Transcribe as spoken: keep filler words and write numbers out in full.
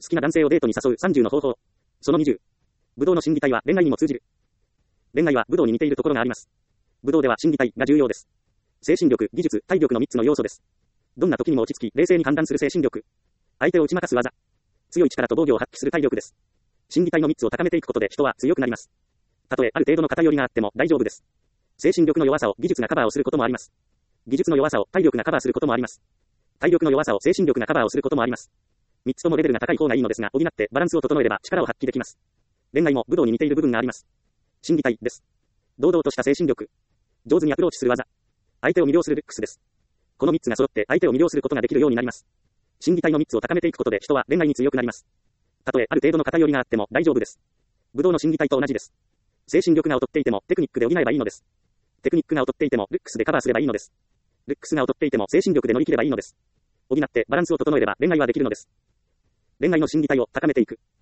好きな男性をデートに誘うさんじゅうの方法。そのにじゅう。武道の心技体は恋愛にも通じる。恋愛は武道に似ているところがあります。武道では心技体が重要です。精神力、技術、体力のみっつの要素です。どんな時にも落ち着き、冷静に判断する精神力。相手を打ち負かす技。強い力と防御を発揮する体力です。心技体のみっつを高めていくことで人は強くなります。たとえある程度の偏りがあっても大丈夫です。精神力の弱さを技術がカバーをすることもあります。技術の弱さを体力がカバーすることもあります。体力の弱さを精神力がカバーをすることもあります。みっつともレベルが高い方がいいのですが、補ってバランスを整えれば力を発揮できます。恋愛も武道に似ている部分があります。心技体です。堂々とした精神力。上手にアプローチする技。相手を魅了するルックスです。このみっつが揃って相手を魅了することができるようになります。心技体のみっつを高めていくことで人は恋愛に強くなります。たとえある程度の偏りがあっても大丈夫です。武道の心技体と同じです。精神力が劣っていてもテクニックで補えばいいのです。テクニックが劣っていてもルックスでカバーすればいいのです。ルックスが劣っていても精神力で乗り切ればいいのです。補ってバランスを整えれば恋愛はできるのです。恋愛の心技体を高めていく。